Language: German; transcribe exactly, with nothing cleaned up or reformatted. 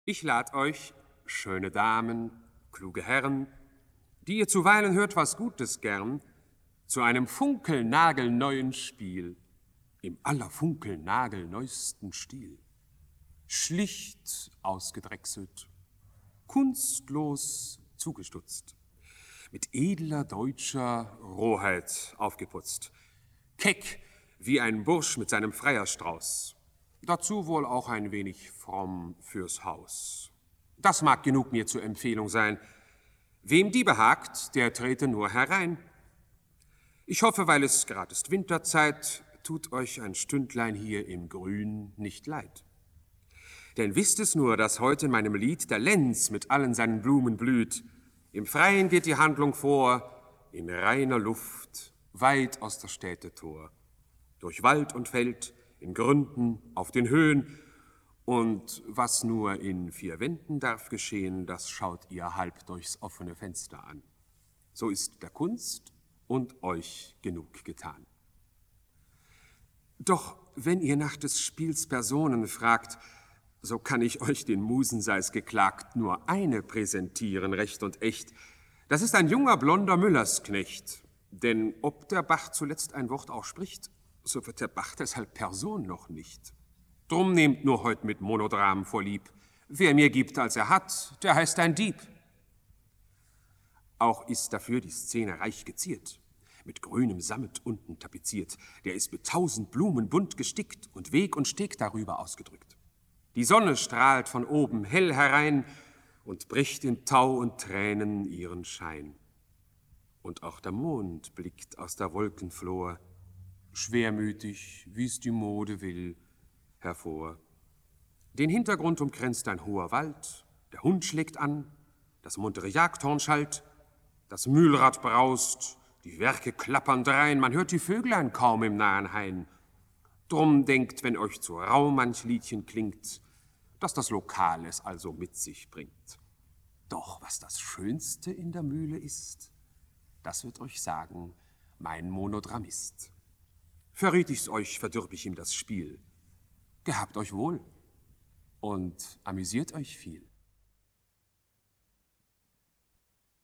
Ich lad euch, schöne Damen, kluge Herren, die ihr zuweilen hört was Gutes gern, zu einem funkelnagelneuen Spiel im allerfunkelnagelneuesten Stil. Schlicht ausgedrechselt, kunstlos zugestutzt, mit edler deutscher Rohheit aufgeputzt, keck wie ein Bursch mit seinem Freierstrauß, dazu wohl auch ein wenig fromm fürs Haus. Das mag genug mir zur Empfehlung sein. Wem die behagt, der trete nur herein. Ich hoffe, weil es gerade ist Winterzeit, tut euch ein Stündlein hier im Grün nicht leid. Denn wisst es nur, dass heute in meinem Lied der Lenz mit allen seinen Blumen blüht. Im Freien geht die Handlung vor, in reiner Luft, weit aus der Städte Tor. Durch Wald und Feld, in Gründen, auf den Höhen. Und was nur in vier Wänden darf geschehen, das schaut ihr halb durchs offene Fenster an. So ist der Kunst und euch genug getan. Doch wenn ihr nach des Spiels Personen fragt, so kann ich euch, den Musen sei's geklagt, nur eine präsentieren, recht und echt. Das ist ein junger, blonder Müllersknecht. Denn ob der Bach zuletzt ein Wort auch spricht, so wird der Bach deshalb Person noch nicht. Drum nehmt nur heut mit Monodram vorlieb. Wer mehr gibt, als er hat, der heißt ein Dieb. Auch ist dafür die Szene reich geziert, mit grünem Sammet unten tapeziert. Der ist mit tausend Blumen bunt gestickt und Weg und Steg darüber ausgedrückt. Die Sonne strahlt von oben hell herein und bricht in Tau und Tränen ihren Schein. Und auch der Mond blickt aus der Wolkenflor, schwermütig, wie's die Mode will, hervor. Den Hintergrund umkränzt ein hoher Wald, der Hund schlägt an, das muntere Jagdhorn schallt, das Mühlrad braust, die Werke klappern drein, man hört die Vöglein kaum im nahen Hain. Drum denkt, wenn euch zu rau manch Liedchen klingt, dass das Lokal es also mit sich bringt. Doch was das Schönste in der Mühle ist, das wird euch sagen mein Monodrammist. Verriet ich's euch, verdürb ich ihm das Spiel. Gehabt euch wohl und amüsiert euch viel.